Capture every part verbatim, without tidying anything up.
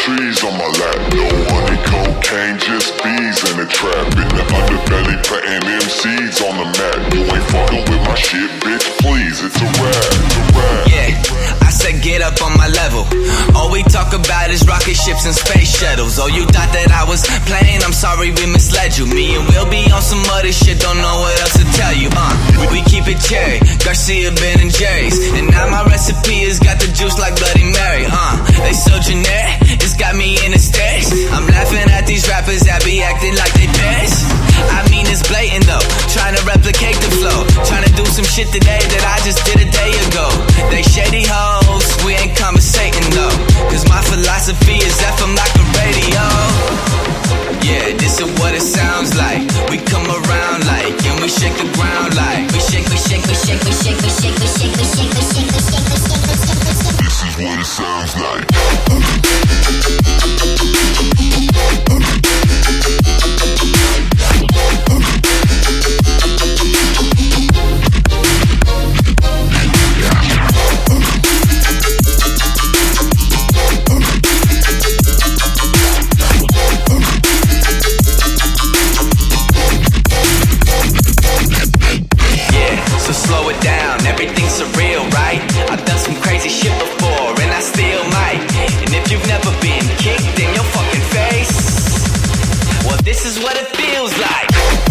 trees on my lap. No honey, cocaine, just bees in the trap. In the underbelly, putting M Cs on the map. You ain't fucking with my shit, bitch, please, it's a rap, it's a rap. Yeah, I said get up on my level. All we talk about is rocket ships and space shuttles. Oh, you thought that I was playing? I'm sorry we misled you. Me and Will be on some other shit, don't know what else to tell you. Uh, we keep it cherry, Garcia, Ben and Jerry's. And now my recipe has got the juice like Bloody Mary. Uh, they so generic, it's got me in the stairs. I'm laughing at these rappers that be acting like they bears. I mean it's blatant though, trying to replicate the flow, trying to do some shit today that I just did a day ago. They shady hoes, we ain't conversating though, cause my philosophy is F M like a radio. Yeah, this is what it sounds like. We come around like, and we shake the ground like. We shake, we shake, we shake, we shake, we shake, we shake, we shake, we shake, we shake, we shake, we shake, we shake. This is what it sounds like. Everything's surreal, right? I've done some crazy shit before, and I still might. And if you've never been kicked in your fucking face, well, this is what it feels like.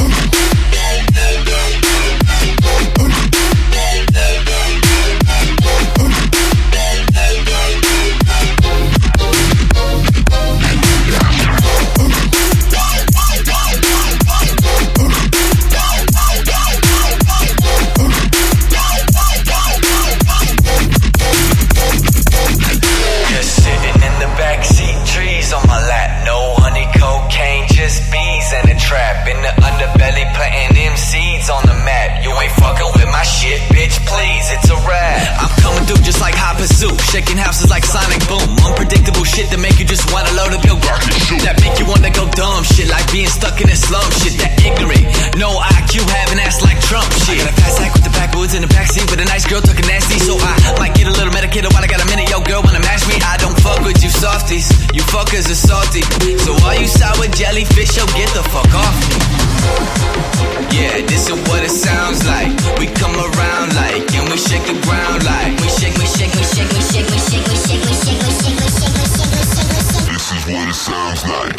In the underbelly, planting them seeds on the map. You ain't fucking with my shit, bitch, please, it's a rap. I'm coming through just like Hot Pursuit, shaking houses like Sonic Boom. Unpredictable shit that make you just wanna load up your rocket shoot. That make you wanna go dumb shit, like being stuck in a slum shit. That ignorant, no I Q, having ass like Trump shit. I got a fast sack with the backwoods in the backseat with a nice girl talking nasty, so I might get a little medicated while I got a minute. Yo, girl wanna match me? I don't fuck with you softies, you fuckers are salty. So all you sour jellyfish, yo, get the fuck off me. Yeah, this is what it sounds like. We come around like, and we shake the ground like. We shake, we shake, we shake, we shake, we shake, we shake, we shake, we shake, we shake, we shake, we shake, we shake. This is what it sounds like.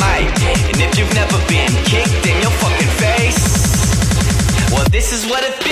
This is what it feels